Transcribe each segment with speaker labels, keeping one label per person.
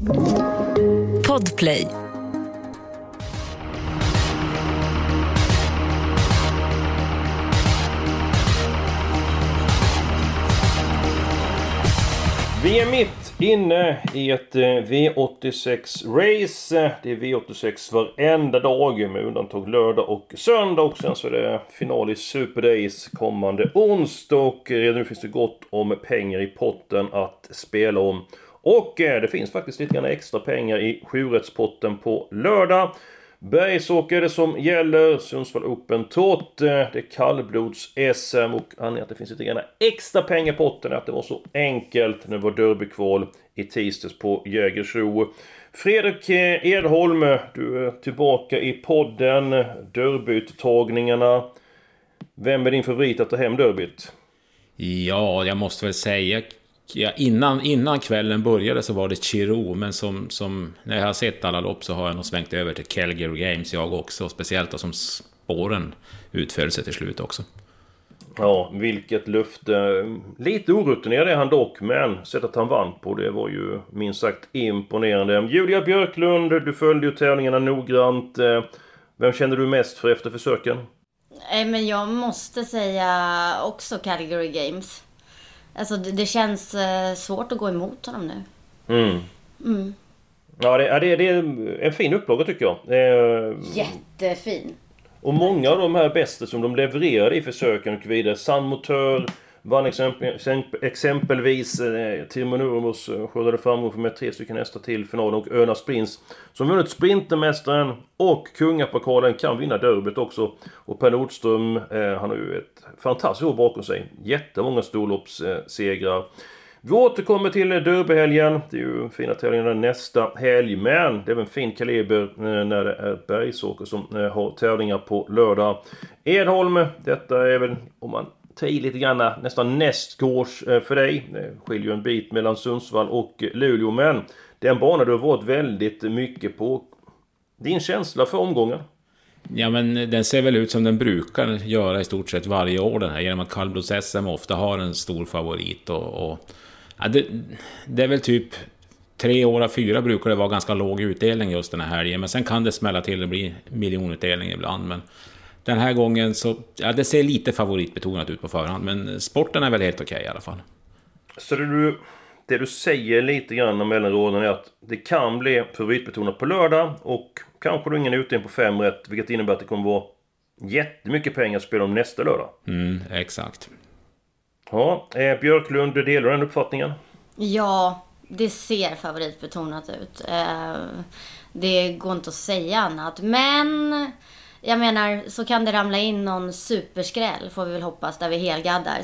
Speaker 1: Podplay.
Speaker 2: Vi är mitt inne i ett V86-race. Det är V86 varenda dag med undantag lördag och söndag. Och sen så är det final i Super Days kommande onsdag. Och redan nu finns det gott om pengar i potten att spela om. Och det finns faktiskt lite grann extra pengar i 7-rättspotten på lördag. Bergsåker är det som gäller, Sundsvall Open Trot, det är kallblods-SM och anledningen att det finns lite grann extra pengar i potten är att det var så enkelt när det var derbykval i tisdags på Jägersro. Fredrik Edholm, du är tillbaka i podden, derbyuttagningarna. Vem är din favorit att ta hem derbyt?
Speaker 3: Ja, jag måste väl säga... Ja, innan kvällen började så var det Chiro, men som när jag har sett alla lopp så har jag nog svängt över till Calgary Games jag också, speciellt då som spåren utföll sig till slut också. Ja,
Speaker 2: vilket löfte. Lite orutinerad är han dock, men sättet han vann på det var ju minst sagt imponerande. Julia Björklund, du följde ju tävlingarna noggrant. Vem känner du mest för efter försöken?
Speaker 4: Men jag måste säga också Calgary Games. Alltså det känns svårt att gå emot honom nu.
Speaker 2: Ja, det är en fin upplaga tycker jag.
Speaker 4: Jättefin.
Speaker 2: Och många av de här bästa som de levererade i försöken och vidare. San Motör vann exempelvis Timo Nurmos skördade framgång för med 3 stycken hästar till finalen. Och Öna Sprints som vunnit Sprintermästaren och Kungapokalen kan vinna derbyt också. Och Per Nordström, han har ju ett fantastiskt år bakom sig. Jättemånga storloppssegrar. Vi återkommer till derbyhelgen. Det är ju fina tävlingar nästa helg. Men det är en fin kaliber när det är Bergsåker som har tävlingar på lördag. Edholm, detta är väl om man tar i lite grann nästan nästgårds för dig. Det skiljer ju en bit mellan Sundsvall och Luleå. Men den bana du har varit väldigt mycket på. Din känsla för omgången?
Speaker 3: Ja, men den ser väl ut som den brukar göra i stort sett varje år den här. Genom att kallblods-SM ofta har en stor favorit. Ja, det är väl typ 3 år av 4 brukar det vara ganska låg utdelning just den här helgen. Men sen kan det smälla till och bli miljonutdelning ibland. Men den här gången så... Ja, det ser lite favoritbetonat ut på förhand. Men sporten är väl helt okej i alla fall.
Speaker 2: Så det du säger lite grann om mellanråden är att det kan bli favoritbetonat på lördag. Och kanske du ingen utdelning på 5 rätt. Vilket innebär att det kommer vara jättemycket pengar att spela om nästa lördag.
Speaker 3: Exakt.
Speaker 2: Ja, Björklund, du delar den uppfattningen?
Speaker 4: Ja, det ser favoritbetonat ut. Det går inte att säga annat. Men jag menar, så kan det ramla in någon superskräll, får vi väl hoppas, där vi helgaddar.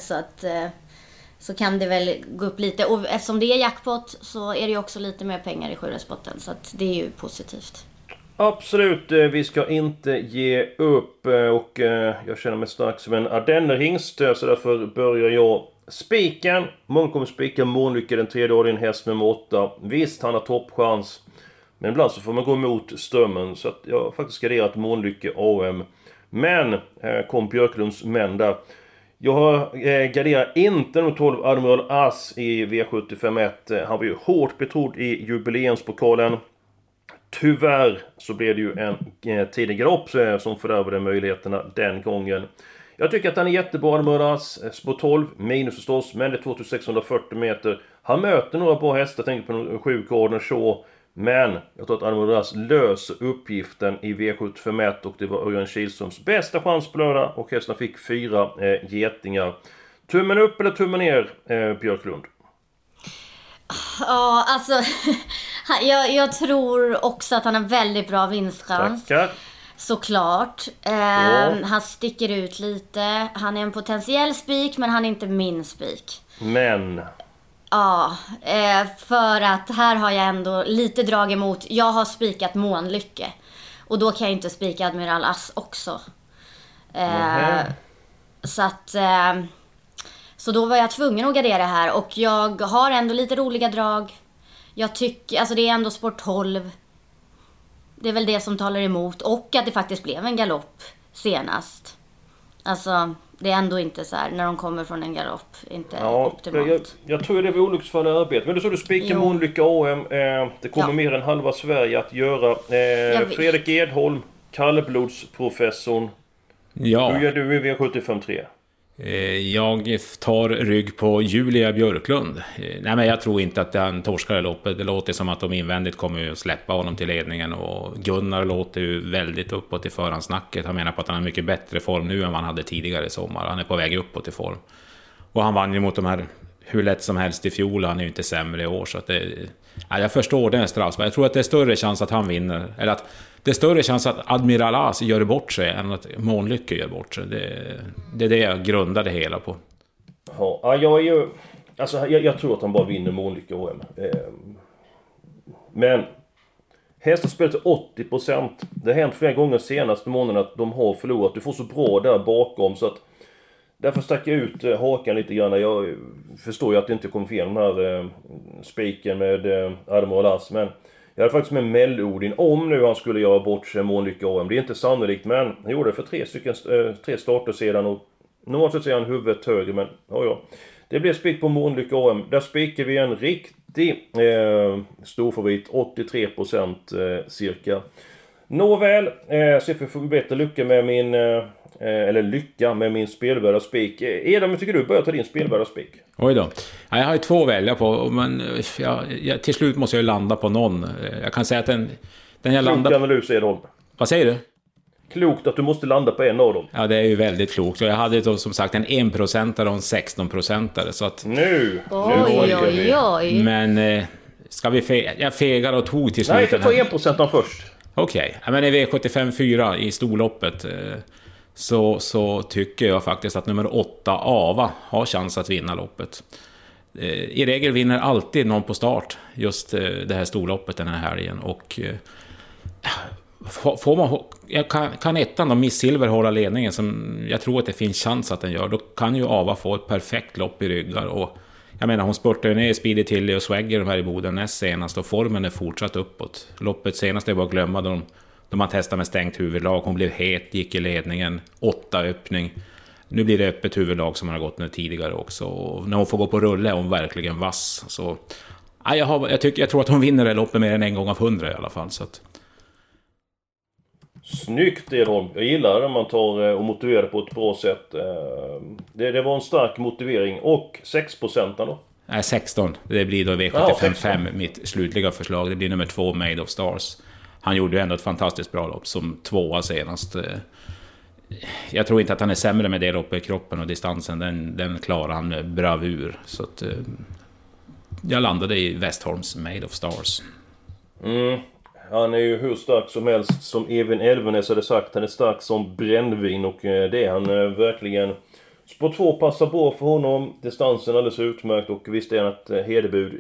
Speaker 4: Så kan det väl gå upp lite. Och eftersom det är jackpot så är det ju också lite mer pengar i 7-rättspotten. Så att det är ju positivt.
Speaker 2: Absolut, vi ska inte ge upp. Och jag känner mig stark som en ardennerhingst. Så därför börjar jag spiken. Många kommer spika Månlycke den 3:e år i en häst med 8. Visst, han har toppchans. Men ibland så får man gå emot strömmen. Så att jag har faktiskt garderat Månlycke AM. Men kom Björklunds män där. Jag garderar inte nummer 12 Admiral As i V75-1. Han var ju hårt betrodd i jubileumspokalen. Tyvärr så blev det ju en tidig galopp som fördärvade möjligheterna den gången. Jag tycker att han är jättebra, Admiral As. Spår 12, minus förstås, men det är 2640 meter. Han möter några bra hästar, jag tänker på 7 Gordon Shaw. Men jag tror att Admiral As löser uppgiften i V75-1 och det var Örjan Kihlströms bästa chans på lördag och hästarna fick 4 getingar. Tummen upp eller tummen ner, Björklund?
Speaker 4: Ja, alltså jag tror också att han har väldigt bra vinstchans.
Speaker 2: Tackar.
Speaker 4: Såklart. Han sticker ut lite. Han är en potentiell spik, men han är inte min spik.
Speaker 2: Men...
Speaker 4: Ja, för att här har jag ändå lite drag emot. Jag har spikat Månlycke. Och då kan jag inte spika Admiral As också. Så att... Så då var jag tvungen att gardera här. Och jag har ändå lite roliga drag. Jag tycker, alltså det är ändå sport 12. Det är väl det som talar emot. Och att det faktiskt blev en galopp senast. Alltså, Det är ändå inte så här när de kommer från en galopp. Inte optimalt.
Speaker 2: Jag tror det var olycksfall i arbetet. Men du sa du spikar Månlycke AM. Det kommer mer än halva Sverige att göra. Fredrik Edholm, kallblodsprofessorn.
Speaker 3: Ja.
Speaker 2: Hur gör du i V75-3?
Speaker 3: Jag tar rygg på Julia Björklund. Nej, men jag tror inte att han torskar i loppet. Det låter som att de invändigt kommer att släppa honom till ledningen. Och Gunnar låter ju väldigt uppåt i förhandsnacket. Han menar på att han har mycket bättre form nu än vad han hade tidigare i sommar. Han är på väg uppåt i form. Och han vann ju mot de här hur lätt som helst i fjol. Han är ju inte sämre i år. Så att jag förstår den straffspark. Jag tror att det är större chans att han vinner. Eller att det är större chans att Admiral As gör bort sig än att Månlycke gör bort sig. Det är det jag grundar det hela på.
Speaker 2: Ja, jag är ju... Alltså, jag tror att han bara vinner Månlycke OM. Men hästen spelar till 80%. Det har hänt flera gånger senaste månaden att de har förlorat. Du får så bra där bakom så att... Därför stack jag ut hakan lite grann. Jag förstår ju att det inte kom fel den här spiken med Admiral As. Men jag hade faktiskt med Mellodin om nu han skulle göra bort sig Månlycke AM. Det är inte sannolikt, men han gjorde det för 3 starter sedan. Och normalt sett är han huvudet högre, men ja. Det blev spik på Månlycke AM. Där spikar vi en riktig storfavorit. 83% cirka. Nåväl, så jag får bättre lycka med min... med min spelvärda spik. Edom, tycker du börjar ta din spelvärda spik?
Speaker 3: Oj då. Ja, jag har ju 2 att välja på, men till slut måste jag ju landa på någon. Jag kan säga att den jag landar...
Speaker 2: Klok analys, Edom.
Speaker 3: Vad säger du?
Speaker 2: Klokt att du måste landa på en av dem.
Speaker 3: Ja, det är ju väldigt klokt. Jag hade då som sagt en 1% och en 16%. Så att...
Speaker 2: Nu!
Speaker 4: Oj.
Speaker 3: Men ska vi jag fegar och tog till slut.
Speaker 2: Nej, jag tar 1% först.
Speaker 3: Okej. Men i V75-4 i storloppet... Så tycker jag faktiskt att nummer 8 Ava har chans att vinna loppet. I regel vinner alltid någon på start just det här storloppet den här helgen. Och kan ettan då Miss Silver hålla ledningen, som jag tror att det finns chans att den gör, då kan ju Ava få ett perfekt lopp i ryggar. Och jag menar, hon spurtade ner Speedy Tilly och Swagger de här i Boden näst senast, och formen är fortsatt uppåt. Loppet senast är bara att glömma de har testat med stängt huvudlag. Hon blev het, gick i ledningen, 8 öppning. Nu blir det öppet huvudlag som hon har gått nu tidigare också. Och när hon får gå på rulle är hon verkligen vass. Så, jag tror att hon vinner det loppet mer än 1 gång av 100 i alla fall. Så att...
Speaker 2: Snyggt, Edholm. Jag gillar när man tar och motiverar det på ett bra sätt. Det var en stark motivering. Och 6% då?
Speaker 3: Nej, 16. Det blir då V75-5 mitt slutliga förslag. Det blir nummer 2, Made of Stars. Han gjorde ju ändå ett fantastiskt bra lopp som 2 senast. Jag tror inte att han är sämre med det loppet i kroppen och distansen. Den klarar han med bravur. Så att, jag landade i Westholms Made of Stars.
Speaker 2: Han är ju hur stark som helst. Som Evin Elvenes hade sagt. Han är stark som brännvin. Och det är han verkligen. Spår 2 passar bra för honom. Distansen är alldeles utmärkt. Och visst är han ett hederbud.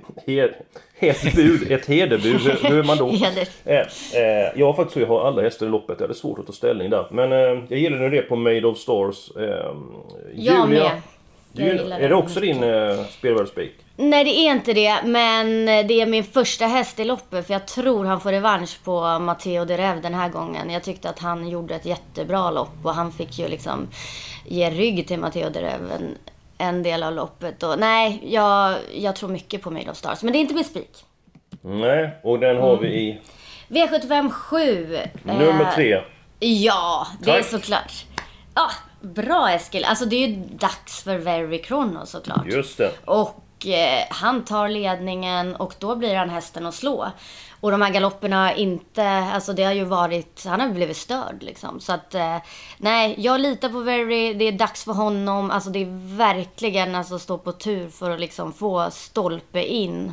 Speaker 2: Ett hederbud. Hur är man då? Jag faktiskt jag har alla hästar i loppet. Det är svårt att ta ställning där. Men jag gillar nu det på Made of Stars. Julia. Är det också din spelvärldsspik?
Speaker 4: Nej, det är inte det. Men det är min första häst i loppet. För jag tror han får revansch på Matteo de Rev den här gången. Jag tyckte att han gjorde ett jättebra lopp. Och han fick ju liksom ge rygg till Matteo de Rev en del av loppet. Och nej, jag tror mycket på Made of Stars. Men det är inte min spik.
Speaker 2: Nej, och den har vi i...
Speaker 4: V75 7.
Speaker 2: Nummer 3.
Speaker 4: Ja, det är såklart. Bra Eskil. Alltså det är ju dags för Very Chrono såklart.
Speaker 2: Just det.
Speaker 4: Och han tar ledningen och då blir han hästen att slå. Och de här galopperna inte, alltså det har ju varit, han har blivit störd liksom. Så att nej, jag litar på Very, det är dags för honom. Alltså det är verkligen alltså stå på tur för att liksom få stolpe in.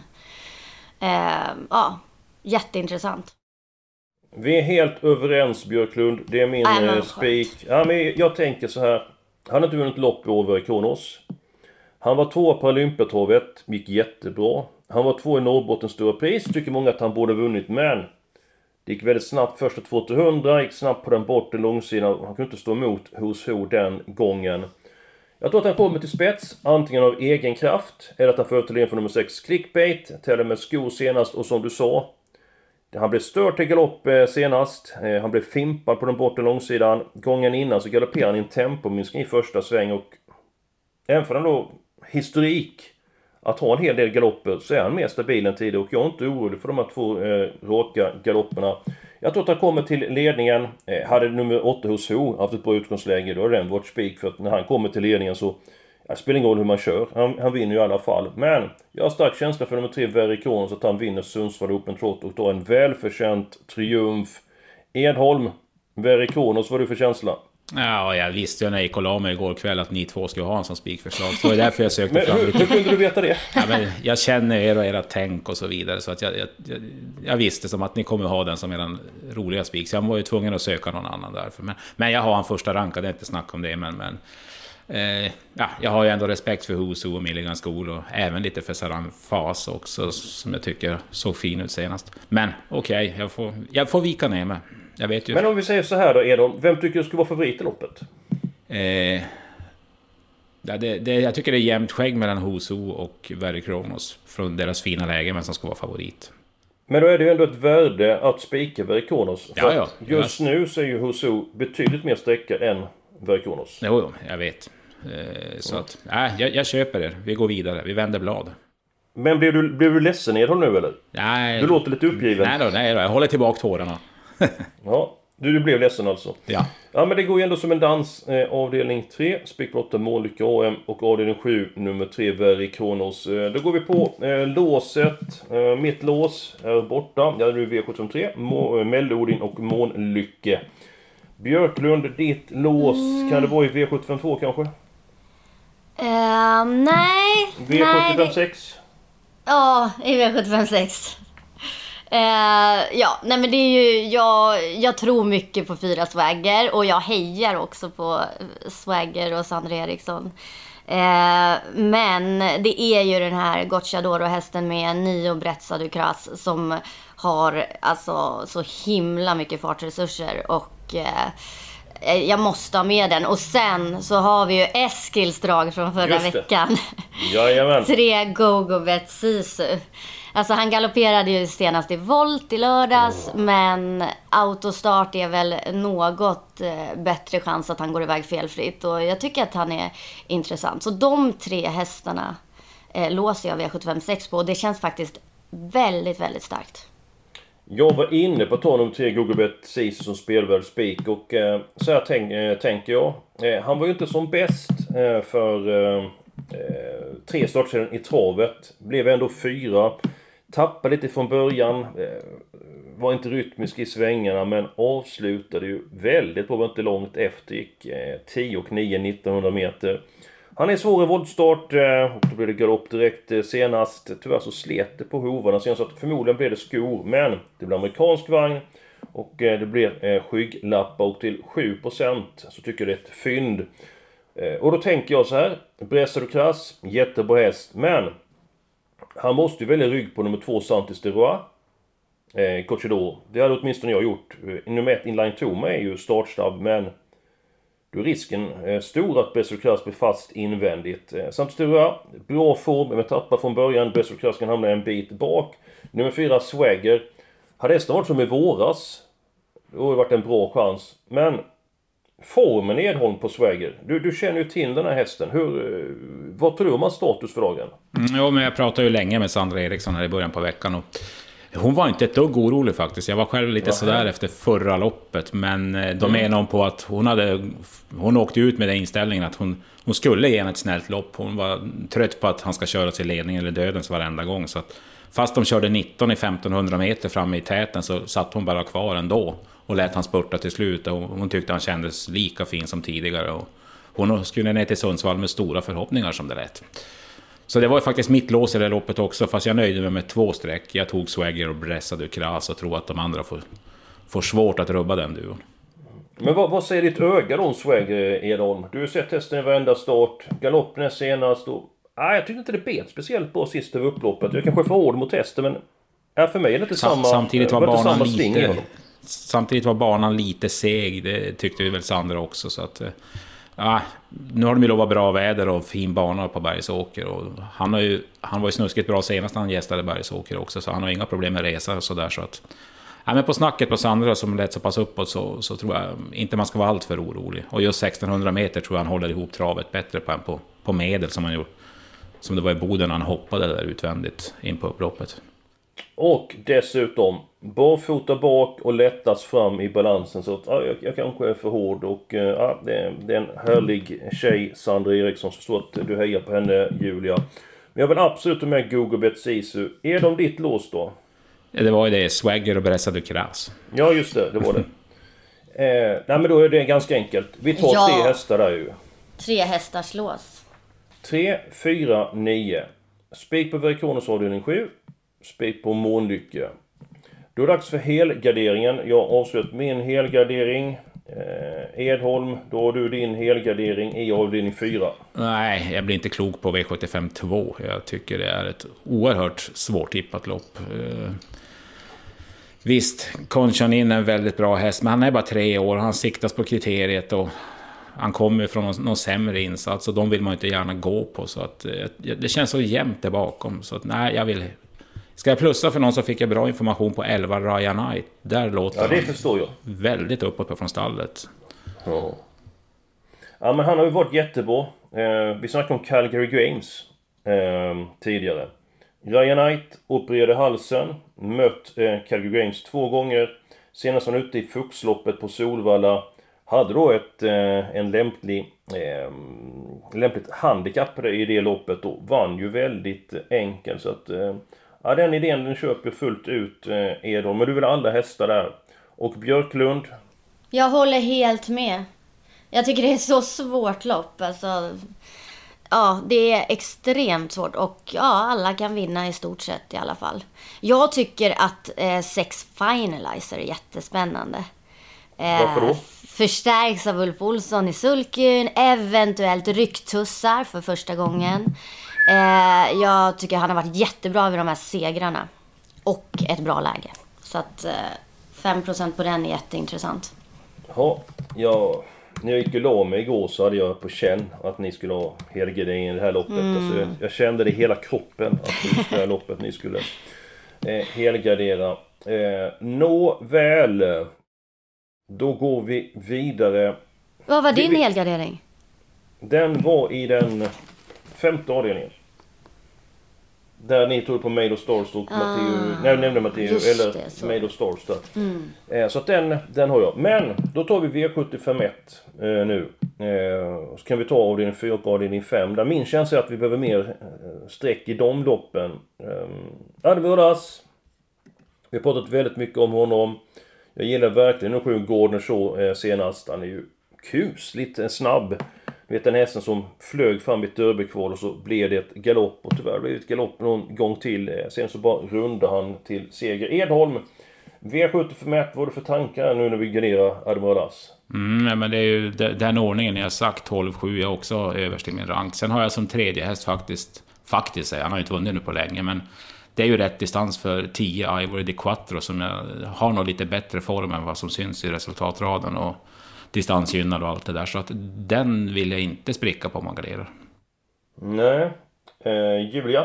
Speaker 4: Jätteintressant.
Speaker 2: Vi är helt överens, Björklund. Det är min spik. Ja, men jag tänker så här. Han har inte vunnit lopp i år i Kronos. Han var 2 på Olympiatorvet. Gick jättebra. Han var 2 i Norrbottens stora pris. Tycker många att han borde ha vunnit. Men det gick väldigt snabbt första 200. Gick snabbt på den bortre långsidan. Han kunde inte stå emot hos den gången. Jag tror att han kommer till spets. Antingen av egen kraft. Eller att han får till en för nummer 6 Clickbait. Täller med skor senast. Och som du sa. Han blev stört till galopp senast. Han blev fimpad på den bortre långsidan. Gången innan så galopperade han i en tempominskning i första sväng. Och även för den då historik att ha en hel del galopper så är han mer stabil än tidigare. Och jag är inte orolig för de här 2 råka galopperna. Jag tror att han kommer till ledningen. Hade nummer 8 hos Ho haft ett bra utgångsläge, då är den vårt spik. För att när han kommer till ledningen så spelar ingen roll hur man kör. Han vinner ju i alla fall. Men jag har stark känsla för nummer 3 Verikon, så att han vinner Sundsvall Open Trot och då en välförtjänt triumf. Edholm, Verikonos, vad är du för känsla?
Speaker 3: Ja, jag visste ju när jag gick och la mig igår kväll att ni 2 skulle ha en som spikförslag. Så det är därför jag sökte fram lite.
Speaker 2: Hur kunde du veta det?
Speaker 3: Ja, men jag känner er och era tänk och så vidare. Så att jag visste som att ni kommer ha den som er roliga spik. Så jag var ju tvungen att söka någon annan därför. Men jag har en första rankad, det är inte snack om det. Men jag har ju ändå respekt för Husu och Milligan School. Och även lite för Saran Fas också, som jag tycker såg fin ut senast. Men okej, jag får vika ner mig. Jag vet ju.
Speaker 2: Men om vi säger så här då, Edholm, vem tycker du skulle vara favorit i loppet?
Speaker 3: Jag tycker det är jämnt skägg mellan Husu och Verikronos från deras fina läge, men som ska vara favorit.
Speaker 2: Men då är det ju ändå ett värde att spika Verikronos.
Speaker 3: Ja.
Speaker 2: Just nu så är ju Husu betydligt mer sträckad än Verikronos.
Speaker 3: Jo, jag vet. Så att, jag köper det. Vi går vidare, vi vänder blad.
Speaker 2: Men blev du ledsen Edholm nu eller?
Speaker 3: Nej.
Speaker 2: Du låter lite uppgiven.
Speaker 3: Nej då, jag håller tillbaka tårarna.
Speaker 2: Ja, du blev ledsen alltså.
Speaker 3: Ja.
Speaker 2: Ja, men det går ju ändå som en dans. Avdelning 3, spik 8 Månlycke AM och avdelning 7, nummer 3 Verikronos. Då går vi på låset. Mitt lås är borta. Jag är nu V73, Melodin och Månlycke. Björklund, ditt lås, kan det vara i V75 kanske?
Speaker 4: Nej.
Speaker 2: V75
Speaker 4: Ja, i V75 6. Nej men det är ju jag tror mycket på 4 Swagger och jag hejar också på Swagger och Sandra Eriksson. Men det är ju den här Gocciadoro-hästen med 9 Brezza du Cras som har alltså så himla mycket fartresurser och jag måste ha med den. Och sen så har vi ju Eskils drag från förra veckan.
Speaker 2: Jajamän.
Speaker 4: 3 Go-Go-Bet Sisu. Alltså han galopperade ju senast i volt i lördags. Men autostart är väl något bättre chans att han går iväg felfritt. Och jag tycker att han är intressant. Så de 3 hästarna låser jag V75 på. Och det känns faktiskt väldigt, väldigt starkt.
Speaker 2: Jag var inne på att ta nummer 3 Go-Go-Bet Sisu som spelvärd spik. Och så här tänker jag. Han var ju inte som bäst för 3 startsedan i travet. Blev ändå 4. Tappade lite från början. Var inte rytmisk i svängarna. Men avslutade ju väldigt bra. Var inte långt efter. Gick 10 och 9 1900 meter. Han är svår i voltstart. Och då blev det galopp direkt senast. Tyvärr så slet det på hovarna. Så förmodligen blev det skor. Men det blev amerikansk vagn. Och det blev skygglappar. Och till 7% så tycker jag det är ett fynd. Och då tänker jag så här. Brezza du Cras, jättebra häst. Men han måste ju välja rygg på nummer 2 Santis de Roy. Gocciadoro. Det hade åtminstone jag gjort. Nummer 1 Inline Toma är ju startsnabb. Men då är risken stor att Brezza du Cras blir fast invändigt. Santis de Roy, bra form. Men tappar från början. Brezza du Cras kan hamna en bit bak. Nummer 4 Swagger. Hade hästen varit som i våras. Det har varit en bra chans. Men formen är Edholm på Swagger. Du känner ju till den här hästen. Vad tror du om hans status för dagen?
Speaker 3: Jo, men jag pratade ju länge med Sandra Eriksson här i början på veckan. Och hon var inte ett dugg orolig faktiskt. Jag var själv lite sådär efter förra loppet. Men de menar om på att hon åkte ut med den inställningen att hon skulle ge ett snällt lopp. Hon var trött på att han ska köra till ledning eller dödens varenda gång. Så att fast de körde 19 i 1500 meter fram i täten så satt hon bara kvar ändå. Och lät han spurta till slut. Och hon tyckte han kändes lika fin som tidigare. Och hon skulle ner till Sundsvall med stora förhoppningar som det lät. Så det var ju faktiskt mitt lås i det loppet också. Fast jag nöjde mig med 2 streck. Jag tog Swagger och Brezza du Cras och tror att de andra får svårt att rubba den duon.
Speaker 2: Men vad säger ditt öga då om Swagger, Edholm? Du har sett testen i varenda start. Galoppen är senast. Jag tyckte inte det bet speciellt bra sist över upploppet. Jag kanske får hård mot testen, men för mig är det inte samma.
Speaker 3: Samtidigt var banan lite seg. Det tyckte vi väl Sandra också. Så att, nu har de ju lovat bra väder och fin bana på Bergsåker. Och han var ju snuskigt bra senast när han gästade Bergsåker också. Så han har inga problem med resa och sådär. Så att, Ja, men på snacket på Sandra som lät så pass uppåt så tror jag inte man ska vara allt för orolig. Och just 1600 meter tror jag han håller ihop travet bättre på medel som han gjorde. Som det var i Boden när han hoppade där utvändigt in på upploppet.
Speaker 2: Och dessutom barfota bak och lättas fram i balansen. Så att jag kanske är för hård. Och det är en härlig tjej, Sandra Eriksson. Så förstår att du hejar på henne, Julia. Men jag vill absolut ha med Google Bet Sisu. Är de ditt lås då?
Speaker 3: Det var ju det, Swagger och Bressa du Kras.
Speaker 2: Ja, just det var det. Nej, men då är det ganska enkelt. Vi tar 3 hästar där ju.
Speaker 4: 3 hästars lås.
Speaker 2: 3, 4, 9. Spik på Verikonos avdelning 7. Spik på Månlycke. Då är det dags för helgarderingen. Jag har avslutat min helgardering. Edholm, då har du din helgardering i avdelning 4.
Speaker 3: Nej, jag blir inte klok på V75 2. Jag tycker det är ett oerhört svårtippat lopp. Visst, Conchanin är en väldigt bra häst, men han är bara 3 år. Han siktas på kriteriet och han kommer från någon sämre insats och de vill man inte gärna gå på. Så att det känns så jämnt där bakom. Så att nej, jag vill... Ska jag plussa för någon så fick jag bra information på 11 Ryan Knight. Där låter
Speaker 2: det förstår jag.
Speaker 3: Väldigt uppåt från stallet.
Speaker 2: Ja, men han har ju varit jättebra. Vi snackade om Calgary Games tidigare. Ryan Knight opererade halsen. Mött Calgary Games 2 gånger. Senast han ute i Fuxloppet på Solvalla. Hade då en lämpligt handikapp i det loppet. Och vann ju väldigt enkelt. Så att... Ja, den idén den köper fullt ut, Edholm. Men du vill alla hästar där. Och Björklund?
Speaker 4: Jag håller helt med. Jag tycker det är så svårt lopp. Alltså, ja, det är extremt svårt. Och ja, alla kan vinna i stort sett i alla fall. Jag tycker att 6 Finalizer är jättespännande.
Speaker 2: Varför då?
Speaker 4: Förstärks av Ulf Olsson i sulkyn. Eventuellt rycktussar för första gången. Jag tycker han har varit jättebra vid de här segrarna. Och ett bra läge. Så att 5% på den är jätteintressant.
Speaker 2: Ja, när jag gick och la mig igår så hade jag på känn att ni skulle ha helgardering i det här loppet. Alltså, jag kände det i hela kroppen att just det här loppet ni skulle helgardera. Nåväl. Då går vi vidare.
Speaker 4: Vad var din helgardering?
Speaker 2: Den var i den 5:e avdelningen. Där ni tog på Made of Stars och nämnde Matteo eller Made of Stars där. Så att den har jag. Men då tar vi V75 1 nu. Så kan vi ta avdelning 4 och avdelning 5. Där min känsla är att vi behöver mer streck i de loppen. Advoras. Vi har pratat väldigt mycket om honom. Jag gillar verkligen hur Gordon Shaw senast. Han är ju kusligt snabb. Vet den hästen som flög fram i ett derbykval och så blev det ett galopp. Och tyvärr blev det ett galopp någon gång till. Sen så bara rundade han till seger. Edholm, V75, vad är det för tankar nu när vi garderar Admiral-As?
Speaker 3: Men det är ju den ordningen jag har sagt, 12-7 är också överst i min rank. Sen har jag som tredje häst faktiskt han har ju inte vunnit nu på länge, men det är ju rätt distans för 10 Ivory di Quattro som jag har nog lite bättre form än vad som syns i resultatraden och distansgynnad och allt det där. Så att den vill jag inte spricka på om man garderar.
Speaker 2: Nej. Julia?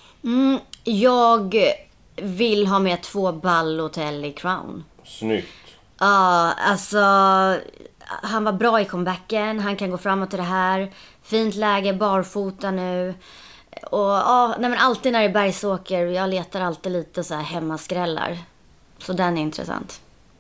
Speaker 4: Jag vill ha med 2 Balotelli Crown.
Speaker 2: Snyggt.
Speaker 4: Ja, alltså han var bra i comebacken. Han kan gå framåt i det här. Fint läge, barfota nu. Och men alltid när det är bergsåker, jag letar alltid lite så här hemmaskrällar. Så den är intressant.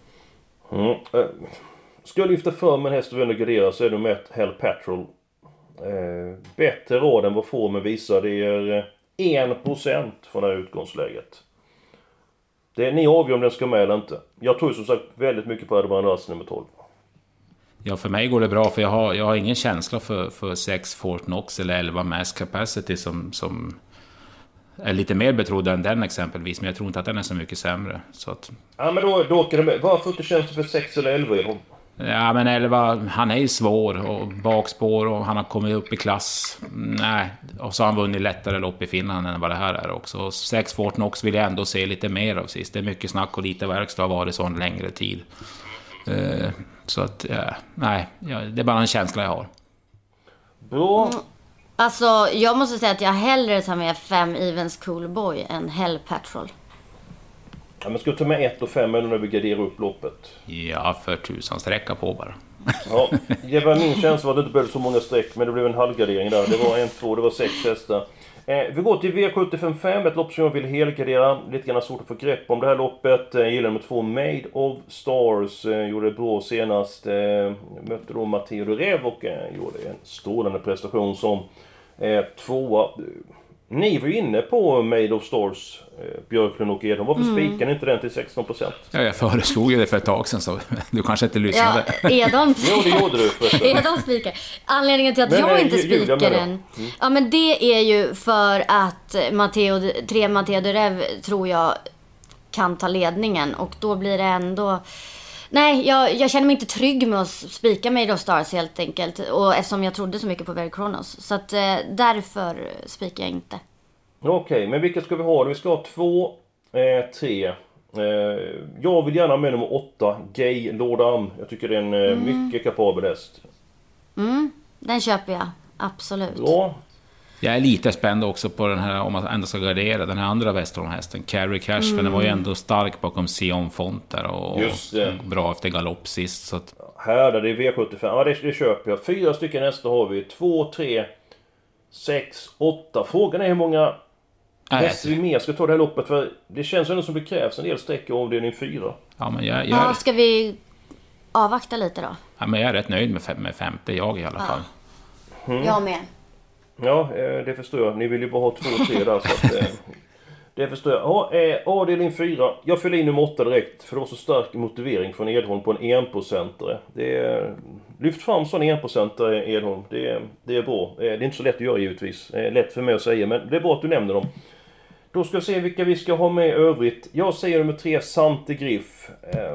Speaker 2: Ska jag lyfta för med en häst och vända gardera så är det med ett Hell Patrol. Bättre råd än vad formen visar. Det är 1% från det här utgångsläget. Ni avgör om den ska med eller inte. Jag tror som sagt väldigt mycket på Admiral-As nummer 12.
Speaker 3: Ja, för mig går det bra för jag har ingen känsla för 6 Fort Knox eller 11 Mass Capacity som är lite mer betrodd än den exempelvis, men jag tror inte att den är så mycket sämre. Så att...
Speaker 2: Ja, men då åker det med. Varför inte tjänst för 6 eller 11 i dem?
Speaker 3: Ja, men 11, han är ju svår och bakspår och han har kommit upp i klass. Nej, och så har han vunnit lättare lopp i Finland än vad det här är också. 6 Fort Knox vill jag ändå se lite mer av sist. Det är mycket snack och lite verkstad har varit så en längre tid. Så att, det är bara en känsla jag har.
Speaker 2: Bra.
Speaker 4: Alltså, jag måste säga att jag hellre tar med 5 Evens Coolboy än Hell Patrol.
Speaker 2: Ja, men ska du ta med 1 och 5 eller när vi garderar upp loppet?
Speaker 3: Ja, för 1000 sträcka på bara.
Speaker 2: Ja, det var min känsla att det inte blev så många streck, men det blev en halvgardering där. Det var 1, 2, det var 6 hästar. Vi går till V75-5, ett lopp som jag vill helgardera. Lite grann svårt att få grepp om det här loppet. Jag gillar nummer 2, Made of Stars. Gjorde det bra senast. Mötte då Matteo Durev och gjorde en strålande prestation som tvåa. Ni var ju inne på Made of Stars, Björklund och Edholm. Varför spikar ni inte den till 16%?
Speaker 3: Ja, jag föreslog ju det för ett tag sedan, så du kanske inte lyssnade.
Speaker 4: Ja, Edholm.
Speaker 2: Jo, det gjorde du.
Speaker 4: Edholm spikar. Anledningen till att jag inte spikar den. Ja, men det är ju för att 3 Matteo Durev tror jag kan ta ledningen. Och då blir det ändå... Nej, jag känner mig inte trygg med att spika Made of Stars helt enkelt. Och eftersom jag trodde så mycket på Very Kronos. Så att därför spikar jag inte.
Speaker 2: Okej, men vilka ska vi ha? Vi ska ha 2, 3. Jag vill gärna ha med nummer 8, Gay Lord Am. Jag tycker det är en mycket kapabel häst.
Speaker 4: Den köper jag, absolut.
Speaker 2: Ja.
Speaker 3: Jag är lite spänd också på den här, om man ändå ska gardera den här andra Västerholm-hästen, Carrie Cash, för den var ju ändå stark bakom Sion Font där och bra efter galopp sist. Så att...
Speaker 2: Här där det är V75, ja det köper jag. 4 stycken hästar har vi, 2, 3, 6, 8. Frågan är hur många hästar vi mer ska ta det här loppet, för det känns ändå som det krävs en del streck i avdelning 4.
Speaker 3: Ja, men
Speaker 4: ska vi avvakta lite då?
Speaker 3: Ja, men jag är rätt nöjd med femte, jag i alla fall.
Speaker 4: Jag med.
Speaker 2: Ja, det förstår jag. Ni vill ju bara ha 2 och 3 där, så att, det förstår jag. Ja, avdelning 4. Jag fyller in nummer 8 direkt, för det var så stark motivering från Edholm på en 1%. Lyft fram sån 1% Edholm. Det är bra. Det är inte så lätt att göra givetvis. Lätt för mig att säga, men det är bra att du nämner dem. Då ska vi se vilka vi ska ha med i övrigt. Jag säger nummer 3, Sante Griff.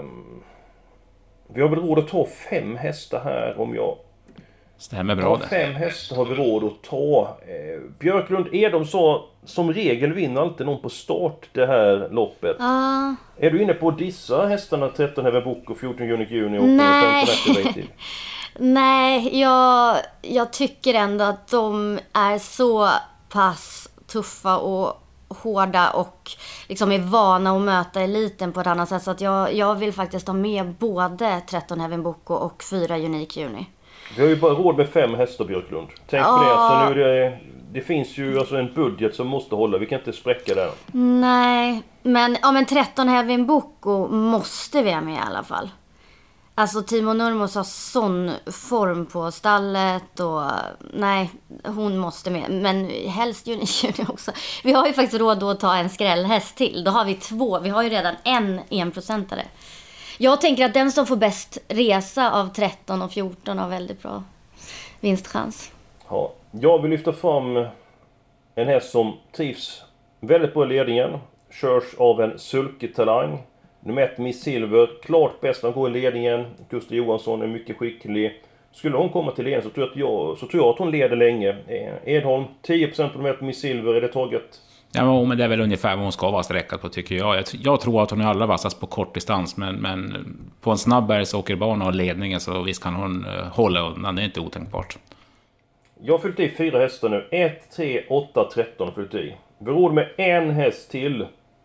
Speaker 2: Vi har väl råd att ta 5 hästar här om jag...
Speaker 3: Stämmer bra det.
Speaker 2: 5 hästar har vi råd att ta. Björklund, är de så som regel vinner alltid någon på start det här loppet? Är du inne på dissa hästarna 13 Heaven Book och 14 Unique Juni och 15 Activated?
Speaker 4: Nej, jag tycker ändå att de är så pass tuffa och hårda och liksom är vana att möta eliten på ett annat sätt. Så att jag vill faktiskt ha med både 13 Heaven Book och 4 Unique Juni.
Speaker 2: Vi har ju bara råd med 5 hästar, Björklund. Tänk på det. Så nu det finns ju alltså en budget som måste hålla. Vi kan inte spräcka där.
Speaker 4: Nej, men 13 Heaven Book måste vi ha med i alla fall. Alltså Timo Nurmos har sån form på stallet och nej, hon måste med. Men helst Unique Juni också. Vi har ju faktiskt råd att ta en skrällhäst till. Då har vi 2. Vi har ju redan en 1%are. Jag tänker att den som får bäst resa av 13 och 14 har väldigt bra vinstchans.
Speaker 2: Ja, jag vill lyfta fram en häst som trivs väldigt bra i ledningen. Körs av en sulketalang. Nummer 1, Miss Silver. Klart bäst när han går i ledningen. Gustav Johansson är mycket skicklig. Skulle hon komma till ledningen så tror jag att hon leder länge. Edholm, 10% på nummer 1, Miss Silver. Är det taget?
Speaker 3: Ja, men det är väl ungefär vad hon ska vara sträckad på, tycker jag. Jag tror att hon är allra vassast på kort distans, men på en snabb bergsåkerbana och ledningen så visst kan hon hålla undan. Det är inte otänkbart.
Speaker 2: Jag har fyllt i 4 hästar nu. 1, 3, 8, 13 fyllt i. Vi råd med en häst till.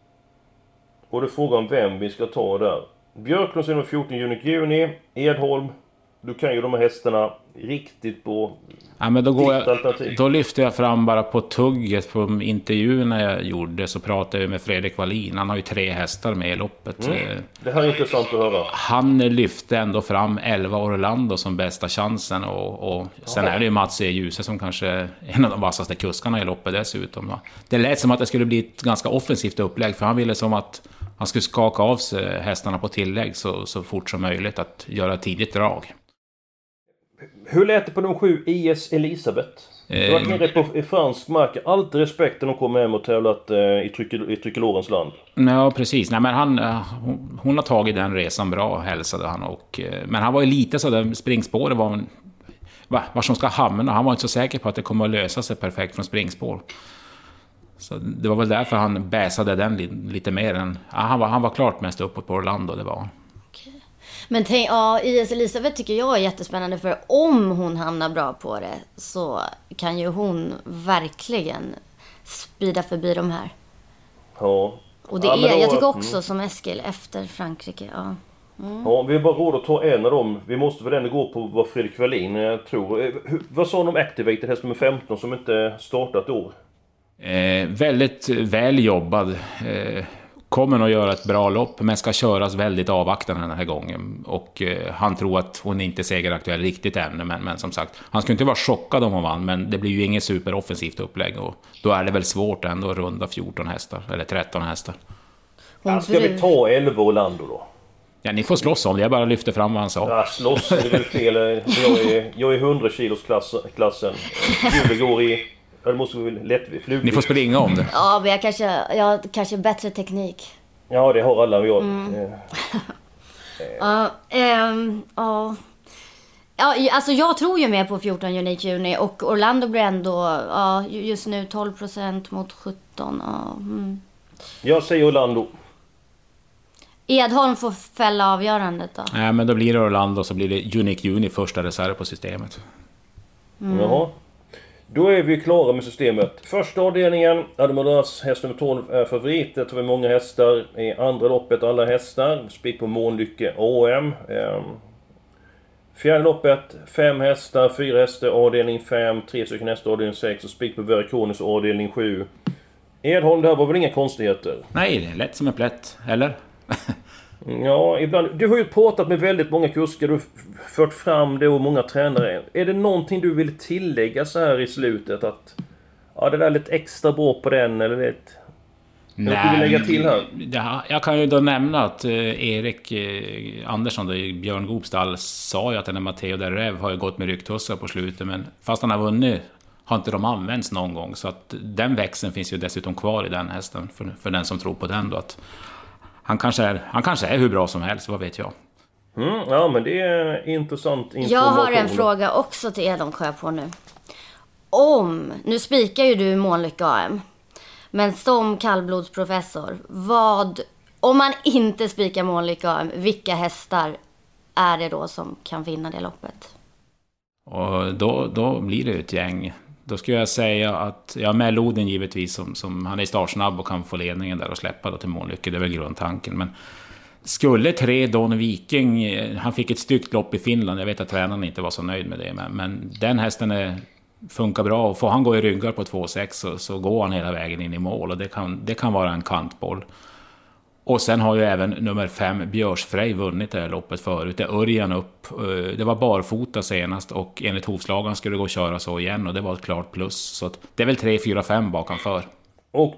Speaker 2: Och det är frågan vem vi ska ta där. Björklund nummer 14 Unique Juni. Edholm. Du kan ju de här hästarna riktigt på.
Speaker 3: Ja, men då lyfter jag fram bara på tugget på intervjun när jag gjorde, så pratade jag med Fredrik Wallin. Han har ju 3 hästar med i loppet.
Speaker 2: Det här är intressant att höra.
Speaker 3: Han lyfte ändå fram 11 Orlando som bästa chansen och sen är det ju Mats E. Djuse som kanske är en av de vassaste kuskarna i loppet dessutom. Det lät som att det skulle bli ett ganska offensivt upplägg, för han ville som att han skulle skaka av sig hästarna på tillägg så fort som möjligt, att göra ett tidigt drag.
Speaker 2: Hur lät det på de 7 IS Elisabeth? Du har varit nere på fransk mark. Allt respekt när de kommer hem och tävlat i Tricolorens land.
Speaker 3: Ja, precis. Nej, men hon har tagit den resan bra, hälsade han. Men han var ju lite så där, springspåret var som ska hamna. Han var inte så säker på att det kommer att lösa sig perfekt från springspår. Så det var väl därför han bäsade den lite mer än... Ja, han var klart mest uppåt på Orlando, det var han.
Speaker 4: Men IS Elisabeth tycker jag är jättespännande, för om hon hamnar bra på det så kan ju hon verkligen spida förbi de här.
Speaker 2: Ja,
Speaker 4: Och det är, jag tycker också som Eskil efter Frankrike, ja.
Speaker 2: Ja, vi har bara råd att ta en av dem. Vi måste väl ändå gå på vad Fredrik Wallin, jag tror. Vad sa de om Activated, häst nummer 15 som inte startat år?
Speaker 3: Väldigt väl jobbad. Kommer nog göra ett bra lopp, men ska köras väldigt avvaktande den här gången. Och han tror att hon inte är segeraktuell riktigt ännu, men som sagt, han skulle inte vara chockad om hon vann, men det blir ju inget superoffensivt upplägg. Och då är det väl svårt ändå att runda 14 hästar, eller 13 hästar.
Speaker 2: Ska vi ta 11 Orlando då?
Speaker 3: Ja, ni får slåss om det. Jag bara lyfter fram vad han sa.
Speaker 2: Ja, slåss, det är väl fel. Jag är 100 kilos klassen. Julen går i... Ja, det måste vi lätt flugor.
Speaker 3: Ni får springa om det.
Speaker 4: Ja, men jag kanske bättre teknik.
Speaker 2: Ja, det har alla vi har.
Speaker 4: Ja, alltså jag tror ju mer på 14 Unique Juni. Och Orlando blir ändå just nu 12% mot 17.
Speaker 2: Jag säger Orlando.
Speaker 4: Edholm får fälla avgörandet då.
Speaker 3: Nej, men då blir det Orlando, så blir det Unique Juni första reserv på systemet.
Speaker 2: Jaha. Då är vi klara med systemet. Första avdelningen, Ademodas häst nummer 12 är favorit. Det tar vi många hästar. I andra loppet alla hästar. Spik på Månlycke AM. Fjärde loppet 5 hästar, 4 hästar avdelning 5, 3 stycken hästar avdelning 6 och spik på Verikonis avdelning 7. Edholm, det här var väl inga konstigheter?
Speaker 3: Nej, det är lätt som en plätt, eller?
Speaker 2: Ja, ibland. Du har ju pratat med väldigt många kuskar, du har fört fram det och många tränare. Är det någonting du vill tillägga så här i slutet? Att det där är lite extra bra på den, eller det? Nej, du vill lägga till här?
Speaker 3: Ja, jag kan ju då nämna att Erik Andersson då, i Björn Goopstall sa ju att den här Matteo Del Rev har ju gått med rycktussar på slutet, men fast han har vunnit har inte de använts någon gång, så att den växeln finns ju dessutom kvar i den hästen för den som tror på den då, att han kanske är hur bra som helst, vad vet jag.
Speaker 2: Ja, men det är intressant information.
Speaker 4: Jag har en fråga också till Edholm på nu. Nu spikar ju du Månlycke AM, men som kallblodsprofessor, om man inte spikar Månlycke AM, vilka hästar är det då som kan vinna det loppet?
Speaker 3: Och då blir det ett gäng. Då skulle jag säga att med Loden givetvis som han är startsnabb och kan få ledningen där och släppa då till Månlycke, det är väl grundtanken. Men skulle 3 Don Viking, han fick ett styggt lopp i Finland, jag vet att tränaren inte var så nöjd med det, men den hästen funkar bra, och får han gå i ryggar på 2,6 så går han hela vägen in i mål, och det kan vara en kantboll. Och sen har ju även nummer 5 Björsfrej vunnit det här loppet förut. Det är Örjan upp. Det var barfota senast, och enligt hovslagen skulle det gå att köra så igen, och det var ett klart plus. Så att det är väl 3, 4, 5 bakanför.
Speaker 2: Och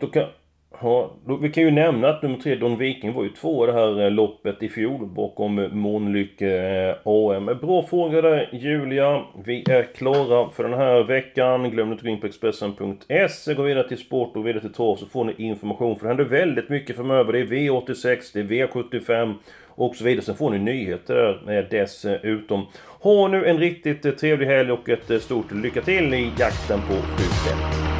Speaker 2: vi kan ju nämna att nummer 3 Don Viking var ju 2 i det här loppet i fjol bakom Månlycke AM. Bra fråga där, Julia. Vi är klara för den här veckan. Glöm inte att gå in på Expressen.se. Gå vidare till sport och vidare till torv, så får ni information. För det händer väldigt mycket framöver. Det är V86, det är V75 och så vidare. Sen får ni nyheter dessutom. Ha nu en riktigt trevlig helg och ett stort lycka till i jakten på 7-5.